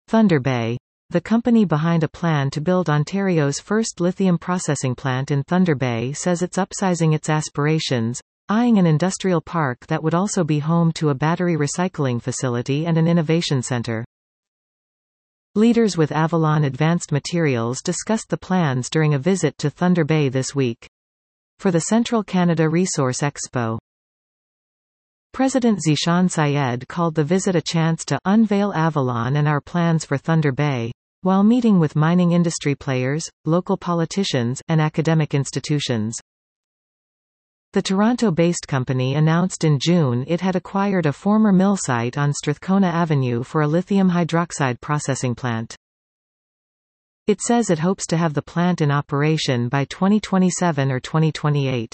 Thunder Bay. The company behind a plan to build Ontario's first lithium processing plant in Thunder Bay says it's upsizing its aspirations, eyeing an industrial park that would also be home to a battery recycling facility and an innovation centre. Leaders with Avalon Advanced Materials discussed the plans during a visit to Thunder Bay this week. For the Central Canada Resource Expo, President Zishan Syed called the visit a chance to unveil Avalon and our plans for Thunder Bay, while meeting with mining industry players, local politicians, and academic institutions. The Toronto-based company announced in June it had acquired a former mill site on Strathcona Avenue for a lithium hydroxide processing plant. It says it hopes to have the plant in operation by 2027 or 2028.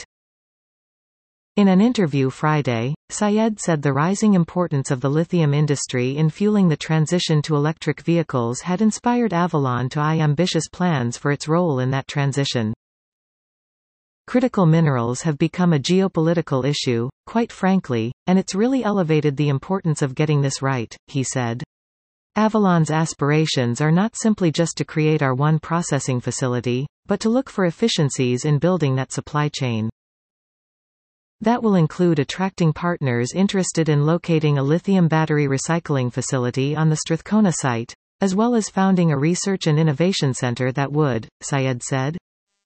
In an interview Friday, Syed said the rising importance of the lithium industry in fueling the transition to electric vehicles had inspired Avalon to eye ambitious plans for its role in that transition. Critical minerals have become a geopolitical issue, quite frankly, and it's really elevated the importance of getting this right, he said. Avalon's aspirations are not simply just to create our one processing facility, but to look for efficiencies in building that supply chain. That will include attracting partners interested in locating a lithium battery recycling facility on the Strathcona site, as well as founding a research and innovation center that would, Syed said.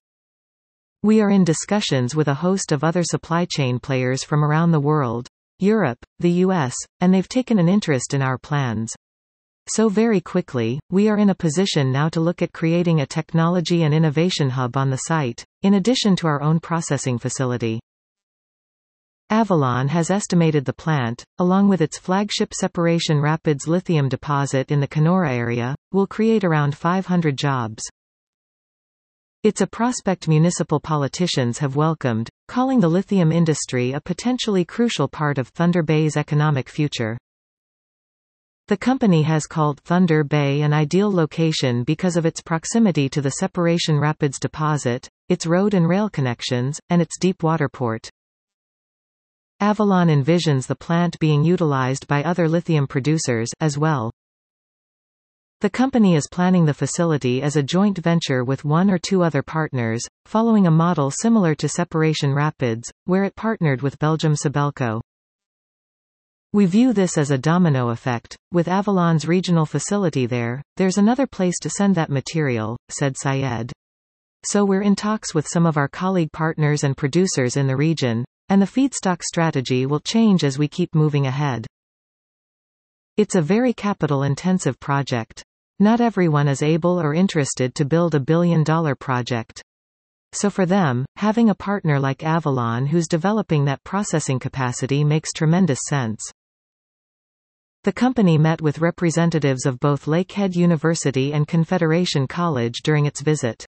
We are in discussions with a host of other supply chain players from around the world, Europe, the US, and they've taken an interest in our plans. So very quickly, we are in a position now to look at creating a technology and innovation hub on the site, in addition to our own processing facility. Avalon has estimated the plant, along with its flagship Separation Rapids lithium deposit in the Kenora area, will create around 500 jobs. It's a prospect municipal politicians have welcomed, calling the lithium industry a potentially crucial part of Thunder Bay's economic future. The company has called Thunder Bay an ideal location because of its proximity to the Separation Rapids deposit, its road and rail connections, and its deep water port. Avalon envisions the plant being utilized by other lithium producers as well. The company is planning the facility as a joint venture with one or two other partners, following a model similar to Separation Rapids, where it partnered with Belgium Sibelco. We view this as a domino effect. With Avalon's regional facility there, there's another place to send that material, said Syed. So we're in talks with some of our colleague partners and producers in the region, and the feedstock strategy will change as we keep moving ahead. It's a very capital-intensive project. Not everyone is able or interested to build a billion-dollar project. So for them, having a partner like Avalon who's developing that processing capacity makes tremendous sense. The company met with representatives of both Lakehead University and Confederation College during its visit.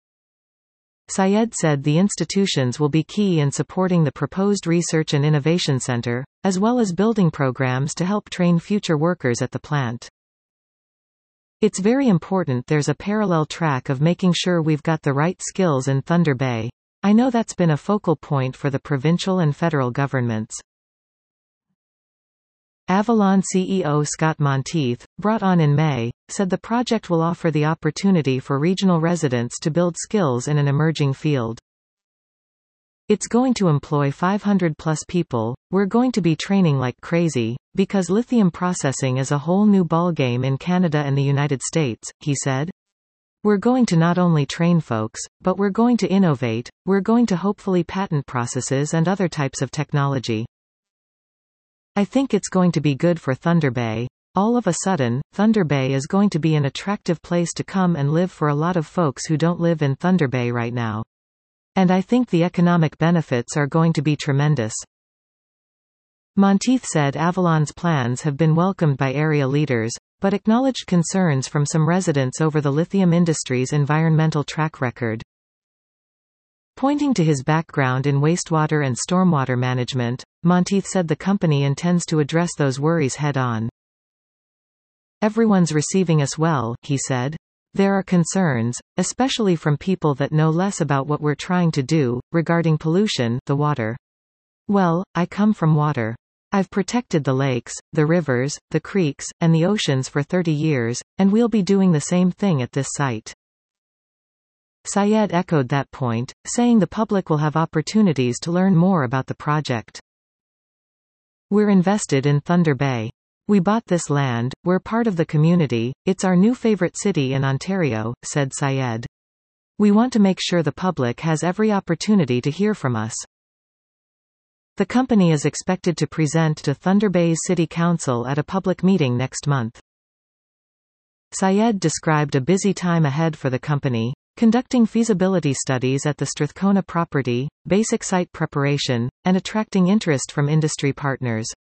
Syed said the institutions will be key in supporting the proposed Research and Innovation Center, as well as building programs to help train future workers at the plant. It's very important there's a parallel track of making sure we've got the right skills in Thunder Bay. I know that's been a focal point for the provincial and federal governments. Avalon CEO Scott Monteith, brought on in May, said the project will offer the opportunity for regional residents to build skills in an emerging field. It's going to employ 500+ people. We're going to be training like crazy, because lithium processing is a whole new ballgame in Canada and the United States, he said. We're going to not only train folks, but we're going to innovate, we're going to hopefully patent processes and other types of technology. I think it's going to be good for Thunder Bay. All of a sudden, Thunder Bay is going to be an attractive place to come and live for a lot of folks who don't live in Thunder Bay right now. And I think the economic benefits are going to be tremendous. Monteith said Avalon's plans have been welcomed by area leaders, but acknowledged concerns from some residents over the lithium industry's environmental track record. Pointing to his background in wastewater and stormwater management, Monteith said the company intends to address those worries head-on. Everyone's receiving us well, he said. There are concerns, especially from people that know less about what we're trying to do, regarding pollution, the water. Well, I come from water. I've protected the lakes, the rivers, the creeks, and the oceans for 30 years, and we'll be doing the same thing at this site. Syed echoed that point, saying the public will have opportunities to learn more about the project. We're invested in Thunder Bay. We bought this land, we're part of the community, it's our new favorite city in Ontario, said Syed. We want to make sure the public has every opportunity to hear from us. The company is expected to present to Thunder Bay's City Council at a public meeting next month. Syed described a busy time ahead for the company, conducting feasibility studies at the Strathcona property, basic site preparation, and attracting interest from industry partners.